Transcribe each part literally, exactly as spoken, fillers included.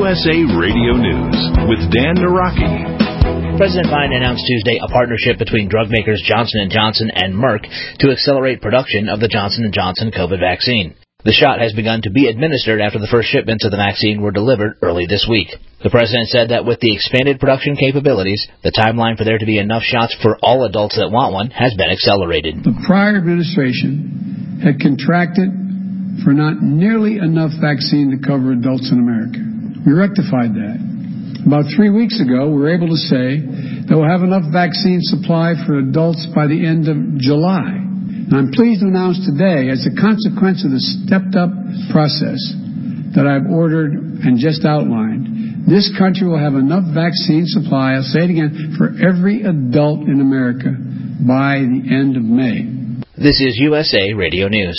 S A Radio News with Dan Naraki. President Biden announced Tuesday a partnership between drug makers Johnson and Johnson and Merck to accelerate production of the Johnson and Johnson COVID vaccine. The shot has begun to be administered after the first shipments of the vaccine were delivered early this week. The president said that with the expanded production capabilities, the timeline for there to be enough shots for all adults that want one has been accelerated. The prior administration had contracted for not nearly enough vaccine to cover adults in America. We rectified that. About three weeks ago, we were able to say that we'll have enough vaccine supply for adults by the end of July. And I'm pleased to announce today, as a consequence of the stepped-up process that I've ordered and just outlined, this country will have enough vaccine supply, I'll say it again, for every adult in America by the end of May. This is U S A Radio News.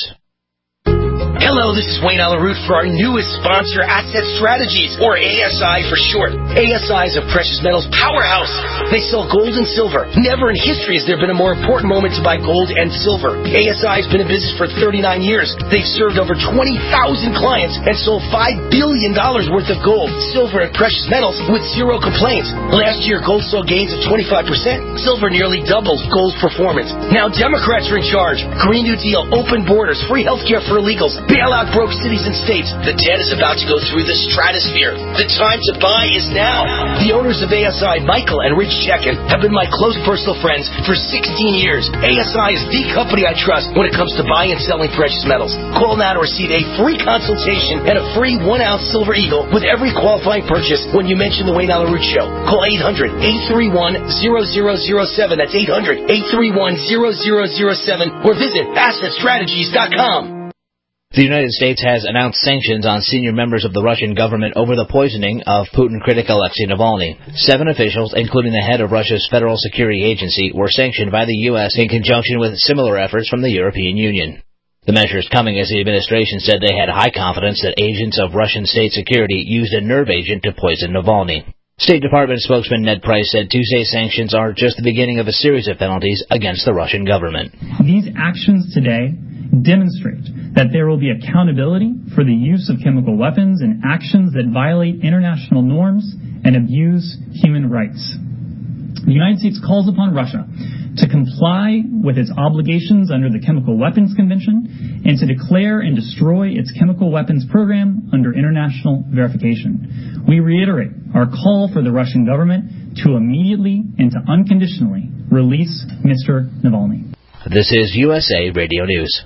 Hello, this is Wayne Alaroot for our newest sponsor, Asset Strategies, or A S I for short. A S I is a precious metals powerhouse. They sell gold and silver. Never in history has there been a more important moment to buy gold and silver. A S I has been in business for thirty-nine years. They've served over twenty thousand clients and sold five billion dollars worth of gold, silver, and precious metals with zero complaints. Last year, gold saw gains of twenty-five percent. Silver nearly doubled gold's performance. Now Democrats are in charge. Green New Deal, open borders, free health care for illegals, bailout broke cities and states. The debt is about to go through the stratosphere. The time to buy is now. The owners of A S I, Michael and Rich Chekin, have been my close personal friends for sixteen years. A S I is the company I trust when it comes to buying and selling precious metals. Call now to receive a free consultation and a free one-ounce silver eagle with every qualifying purchase when you mention the Wayne Alaroot Show. Call eight hundred, eight three one, zero zero zero seven. That's eight hundred, eight three one, zero zero zero seven. Or visit asset strategies dot com. The United States has announced sanctions on senior members of the Russian government over the poisoning of Putin critic Alexei Navalny. Seven officials, including the head of Russia's Federal Security Agency, were sanctioned by the U S in conjunction with similar efforts from the European Union. The measures coming as the administration said they had high confidence that agents of Russian state security used a nerve agent to poison Navalny. State Department spokesman Ned Price said Tuesday's sanctions are just the beginning of a series of penalties against the Russian government. These actions today demonstrate that there will be accountability for the use of chemical weapons and actions that violate international norms and abuse human rights. The United States calls upon Russia to comply with its obligations under the Chemical Weapons Convention and to declare and destroy its chemical weapons program under international verification. We reiterate our call for the Russian government to immediately and to unconditionally release Mister Navalny. This is U S A Radio News.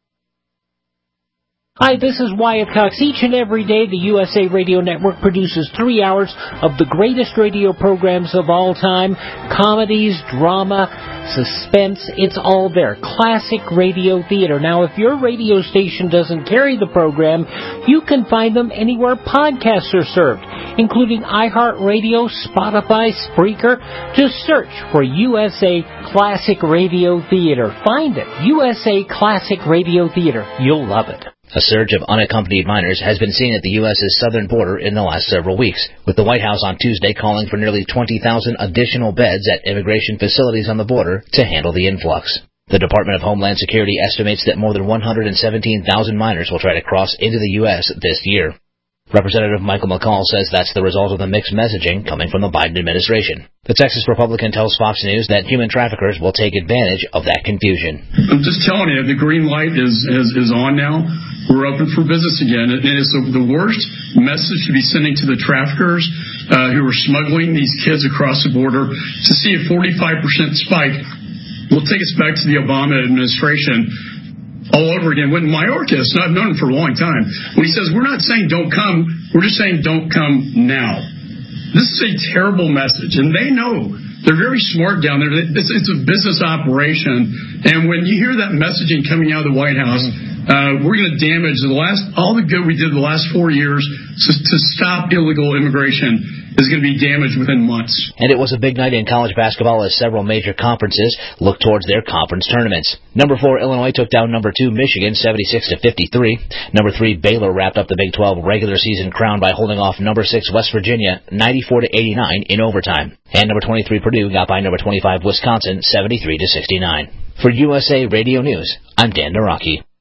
Hi, this is Wyatt Cox. Each and every day, the U S A Radio Network produces three hours of the greatest radio programs of all time. Comedies, drama, suspense, it's all there. Classic radio theater. Now, if your radio station doesn't carry the program, you can find them anywhere podcasts are served, including iHeartRadio, Spotify, Spreaker. Just search for U S A Classic Radio Theater. Find it. U S A Classic Radio Theater. You'll love it. A surge of unaccompanied minors has been seen at the U S's southern border in the last several weeks, with the White House on Tuesday calling for nearly twenty thousand additional beds at immigration facilities on the border to handle the influx. The Department of Homeland Security estimates that more than one hundred seventeen thousand minors will try to cross into the U S this year. Representative Michael McCall says that's the result of the mixed messaging coming from the Biden administration. The Texas Republican tells Fox News that human traffickers will take advantage of that confusion. I'm just telling you, the green light is, is, is on now. We're open for business again. And it's the worst message to be sending to the traffickers uh, who are smuggling these kids across the border. To see a forty-five percent spike will take us back to the Obama administration all over again. When Mayorkas, and I've known him for a long time, when he says, we're not saying don't come, we're just saying don't come now. This is a terrible message, and they know. They're very smart down there. It's, it's a business operation, and when you hear that messaging coming out of the White House, uh, we're going to damage the last all the good we did the last four years to, to stop illegal immigration is going to be damaged within months. And it was a big night in college basketball as several major conferences look towards their conference tournaments. Number four, Illinois took down number two, Michigan, seventy-six to fifty-three. Number three, Baylor wrapped up the Big twelve regular season crown by holding off number six, West Virginia, ninety-four to eighty-nine in overtime. And number twenty-three, Purdue got by number twenty-five, Wisconsin, seventy-three to sixty-nine. For U S A Radio News, I'm Dan Naraki.